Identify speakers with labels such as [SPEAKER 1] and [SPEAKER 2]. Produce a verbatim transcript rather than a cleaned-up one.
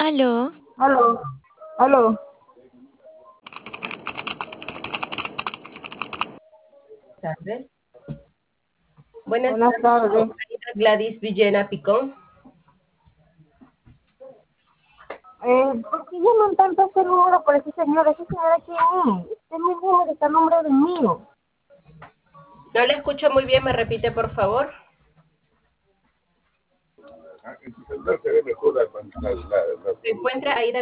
[SPEAKER 1] Aló,
[SPEAKER 2] Aló, aló.
[SPEAKER 3] Tardes. Buenas
[SPEAKER 2] Buenas
[SPEAKER 3] tardes,
[SPEAKER 2] tardes.
[SPEAKER 3] señora Gladys Villena Picón.
[SPEAKER 2] Eh, ¿por qué llaman tanto a ese número por ese señor? ¿Ese señor a quién es? Este es mi número, está a nombre del mío.
[SPEAKER 3] No le escucho muy bien, me repite, por favor.
[SPEAKER 4] Ah, en tu celular se ve mejor la pantalla. La, la,
[SPEAKER 3] Se encuentra Aida